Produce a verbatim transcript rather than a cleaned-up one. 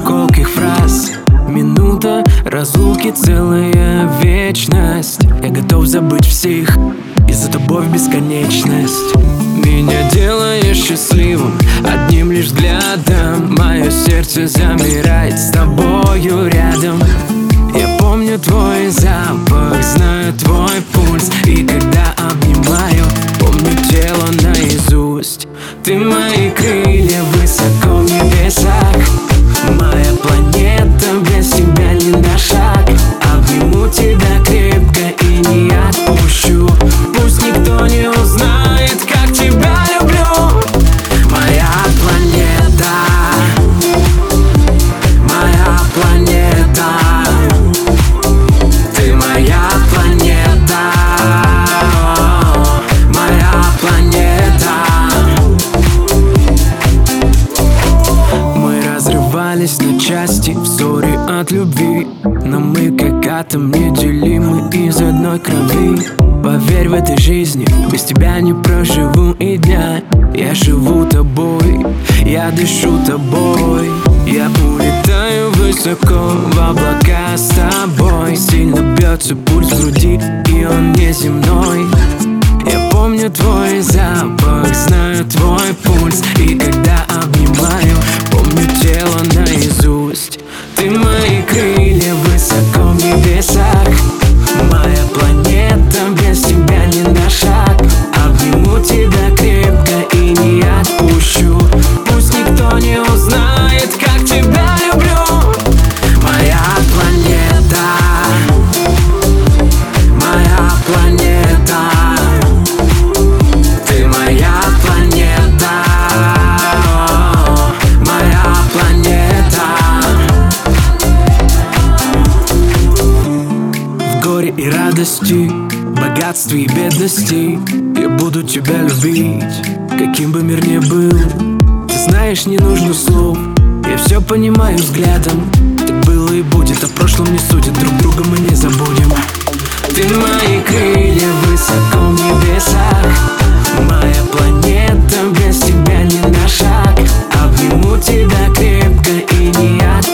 колких фраз. Минута разлуки, целая вечность. Я готов забыть всех и за тобой в бесконечность. Меня делаешь счастливым одним лишь взглядом. Мое сердце замирает с тобою рядом. Я помню твой запах, знаю твой пульс. И когда обнимаю, помню тело наизусть. Ты мои крылья высоко в небесах. Моя планета, без тебя ни на шаг. Обниму тебя крепко и не отпущу. Пусть никто не узнает, как тебя люблю. Моя планета, моя планета. Ты моя планета, моя планета. Мы разрывались на части в ссоре от любви, но мы как атом неделимы из одной крови. Поверь, в этой жизни без тебя не проживу и дня. Я живу тобой, я дышу тобой. Я улетаю высоко в облака с тобой. Сильно бьется пульс в груди, и он неземной. Я помню твой запах, знаю твой пульс. И когда обнимаю, помню тело наизусть. Ты мои крылья высоко в небесах. Моя планета, без тебя ни на шаг. Обниму тебя крепко и не отпущу. Пусть никто не узнает, как тебя люблю. Моя планета, моя планета. Ты моя планета, моя планета. В горе и радости, богатстве и бедности я буду тебя любить, каким бы мир ни был. Ты знаешь, не нужно слов, я все понимаю взглядом. Так было и будет, о прошлом не судят, друг друга мы не забудем. Ты мои крылья высоко в небесах. Моя планета, без тебя ни на шаг. Обниму тебя крепко и не отпущу.